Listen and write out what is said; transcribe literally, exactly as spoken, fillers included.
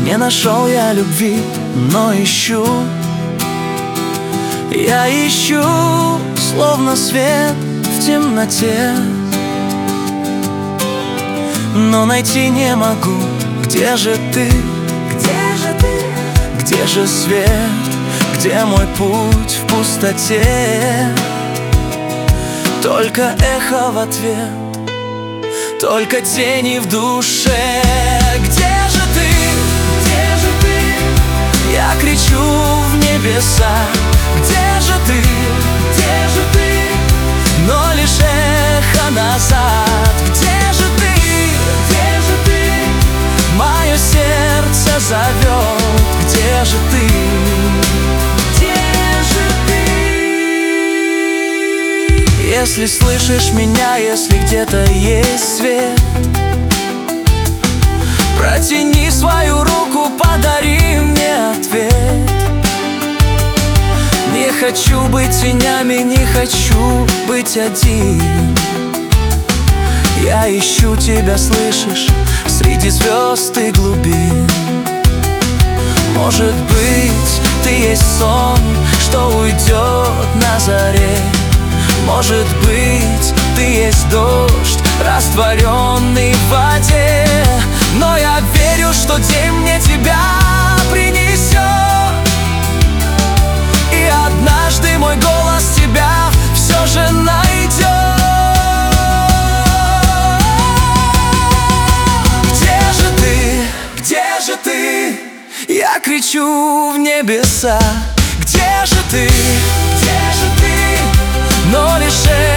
Не нашел я любви, но ищу. Я ищу, словно свет в темноте, но найти не могу. Где же ты? Где же ты? Где же свет? Где мой путь в пустоте? Только эхо в ответ, только тени в душе. Где же ты? Где же ты? Я кричу в небеса. Где же ты? Где же ты? Но лишь эхо назад. Где же ты? Где же ты? Мое сердце зовет. Где же ты? Где же ты? Если слышишь меня, если где-то есть свет, протяни свою руку, подари мне ответ. Не хочу быть тенями, не хочу быть один. Я ищу тебя, слышишь, среди звезд и глубин. Может быть, ты есть сон, что уйдет на заре. Может быть, ты есть дождь, растворенный в воде. Но я верю, что день мне тебя принесет, и однажды мой голос тебя все же найдет. Где же ты? Где же ты? Я кричу в небеса. Где же ты? Где же ты? Но лишь